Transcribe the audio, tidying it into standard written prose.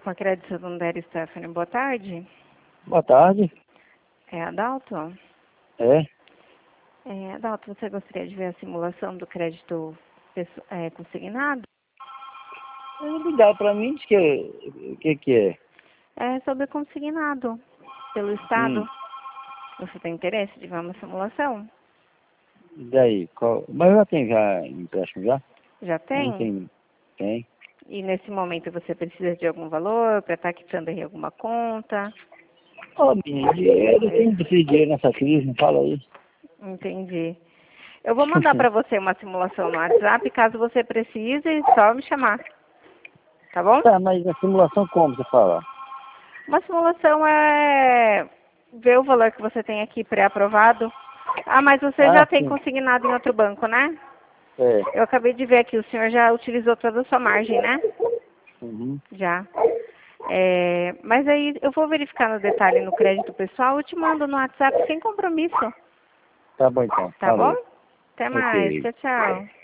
com a Crédito Santander, Stephanie. Boa tarde. Boa tarde. É Adalto? É? Adalto, você gostaria de ver a simulação do crédito consignado? Ligar para mim, diz que é? É sobre consignado pelo Estado. Você tem interesse de ver uma simulação? E daí? Mas eu já tenho já empréstimo já? Já Eu não tem? tenho. Tem? E nesse momento você precisa de algum valor para estar quitando aí alguma conta? Ô, menino, dinheiro, tem muito dinheiro nessa crise, não fala aí. Entendi. Eu vou mandar para você uma simulação no WhatsApp, caso você precise, é só me chamar. Tá bom? Tá, mas a simulação como você fala? Uma simulação é ver o valor que você tem aqui pré-aprovado. Ah, mas você já tem Sim. consignado em outro banco, né? É. Eu acabei de ver aqui, o senhor já utilizou toda a sua margem, né? Uhum. Já. Mas aí eu vou verificar no detalhe no crédito pessoal, eu te mando no WhatsApp sem compromisso. Tá bom então. Tá bom? Falou. Até mais. Ok. Tchau, tchau.